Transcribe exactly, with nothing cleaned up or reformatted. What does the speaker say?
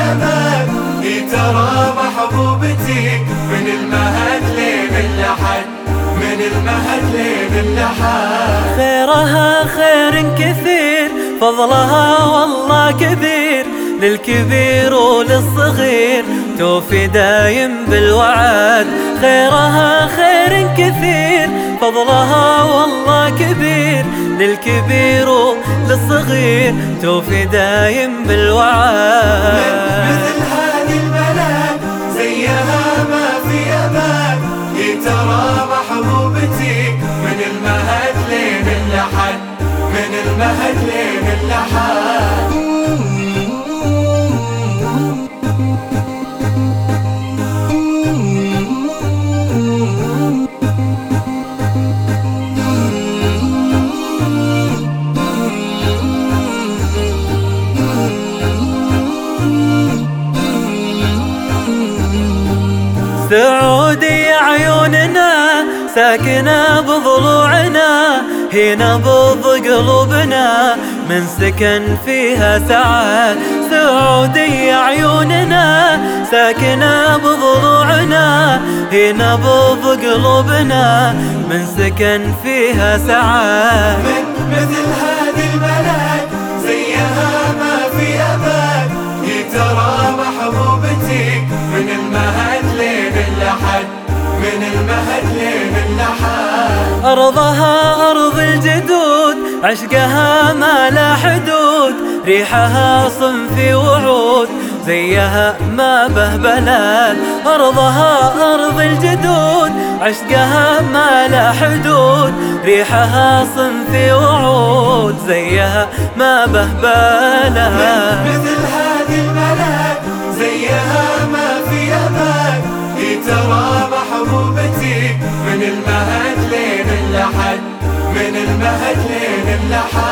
أبد، هي ترى محبوبتي من المهد لين اللحد، من المهد لين اللحد. خيرها خير كثير، فضلها والله كبير، للكبير وللصغير توفي دايم بالوعد. خيرها خير كثير، فضلها والله كبير، للكبير وللصغير توفي دايم بالوعد. مثل هذه البلد زيها ما في أبد، هي ترى محبوبتي من المهد لين اللحد، من المهد لين اللحد. سعودي عيوننا ساكنة بضلوعنا، هي نبض قلوبنا من سكن فيها سعاد. سعودي عيوننا ساكنة بضلوعنا، هي نبض قلوبنا من سكن فيها سعاد. مثل هذه البلد زيها ما في أبد، هي ترى محبوبتي من المهد لين اللحد، من المهد لين اللحد. أرضها أرض الجدود، عشقها ما لا حدود، ريحها صنفي وعود، زيها ما به بلال. أرضها أرض الجدود، عشقها ما لا حدود، ريحها صنفي وعود، زيها ما به بلال. مثل هذه البلد زيها ما في أبد، هي ترى محبوبتي من المهد لين اللحد، من المهد لين اللحد.